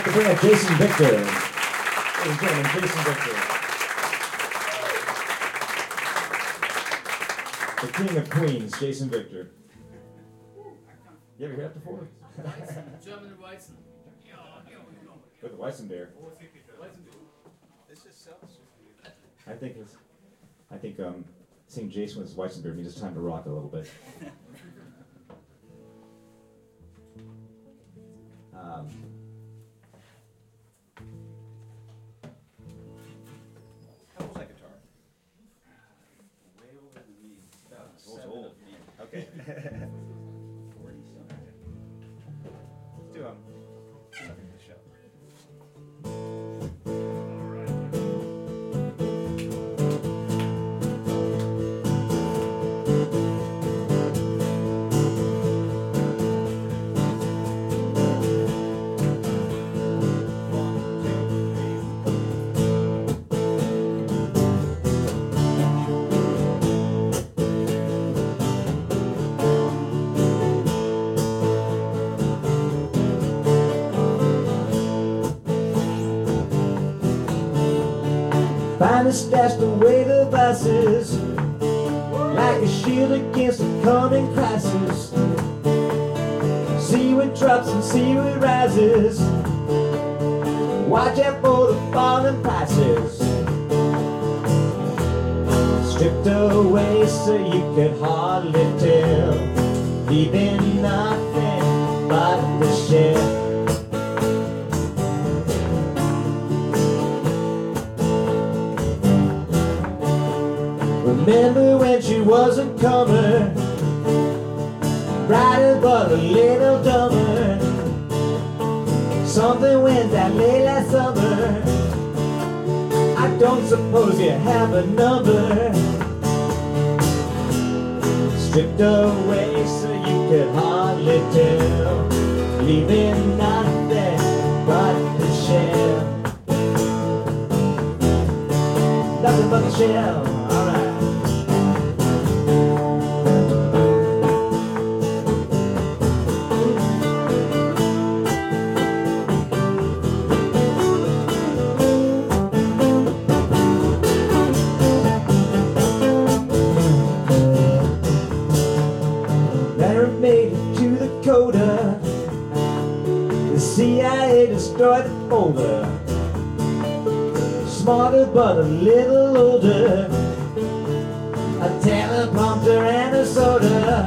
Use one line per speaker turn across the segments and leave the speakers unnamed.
like to bring up Jason Victor. Ladies and gentlemen, Jason Victor. The King of Queens, Jason Victor. You ever hear that before?
German Weizen.
With the Weissenbeer. I think seeing Jason with his Weissenbeer means it's time to rock a little bit.
How old's that guitar?
Way older than me. About
It's
7
old.
of me.
Okay.
40 something.
Let's do nothing to show.
Finally stashed away the vices, like a shield against a coming crisis. See what drops and see what rises. Watch out for the falling prices. Stripped away so you could hardly tell, leaving nothing but the shell. Remember when she was a comer, brighter but a little dumber. Something went down late last summer. I don't suppose you have a number. Stripped away so you could hardly tell, leaving nothing but the shell. Nothing but the shell. Alright. Made it to the coda. The CIA destroyed the folder. Smarter but a little older. A teleprompter and a soda.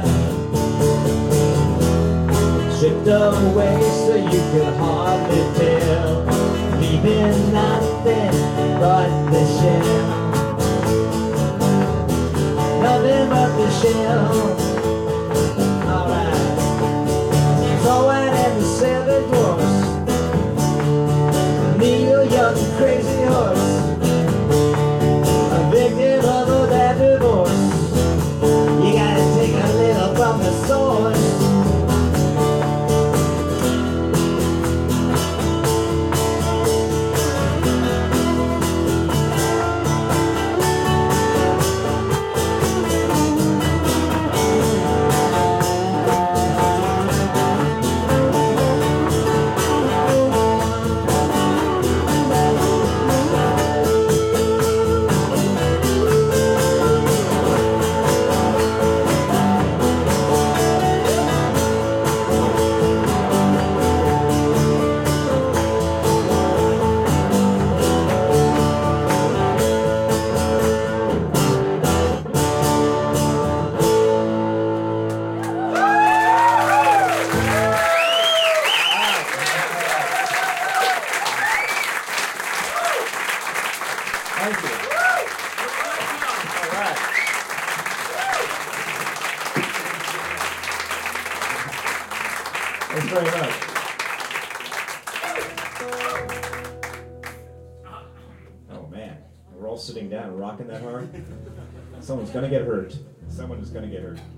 Stripped away so you could hardly tell, leaving nothing but the shell. Nothing but the shell. Seven dwarfs, Neil Young, crazy horse, a victim of all that divorce. You gotta take a little from the source. Thank you. All right. Thanks very much. Oh man, we're all sitting down and rocking that hard. Someone's gonna get hurt. Someone is gonna get hurt.